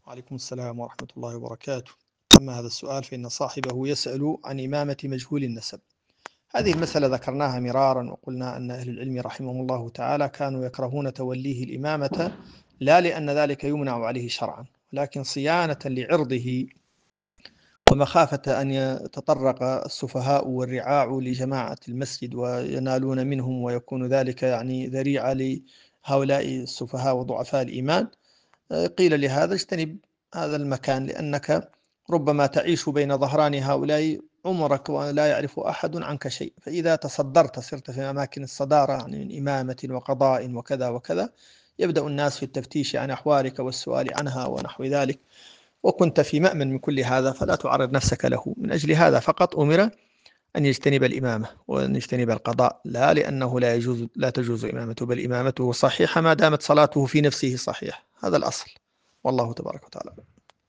وعليكم السلام ورحمة الله وبركاته. أما هذا السؤال فإن صاحبه يسأل عن إمامة مجهول النسب. هذه المسألة ذكرناها مرارا وقلنا أن أهل العلم رحمهم الله تعالى كانوا يكرهون توليه الإمامة، لا لأن ذلك يمنع عليه شرعا، ولكن صيانة لعرضه ومخافة أن يتطرق السفهاء والرعاع لجماعة المسجد وينالون منهم ويكون ذلك يعني ذريعة لهؤلاء السفهاء وضعفاء الإيمان. قيل لهذا اجتنب هذا المكان، لأنك ربما تعيش بين ظهران هؤلاء عمرك ولا يعرف أحد عنك شيء، فإذا تصدرت صرت في أماكن الصدارة يعني من إمامة وقضاء وكذا وكذا، يبدأ الناس في التفتيش عن أحوالك والسؤال عنها ونحو ذلك، وكنت في مأمن من كل هذا، فلا تعرض نفسك له. من أجل هذا فقط أمر أن يجتنب الإمامة وأن يجتنب القضاء، لا لأنه لا تجوز إمامته، بل إمامته صحيحة ما دامت صلاته في نفسه صحيح، هذا الأصل، والله تبارك وتعالى.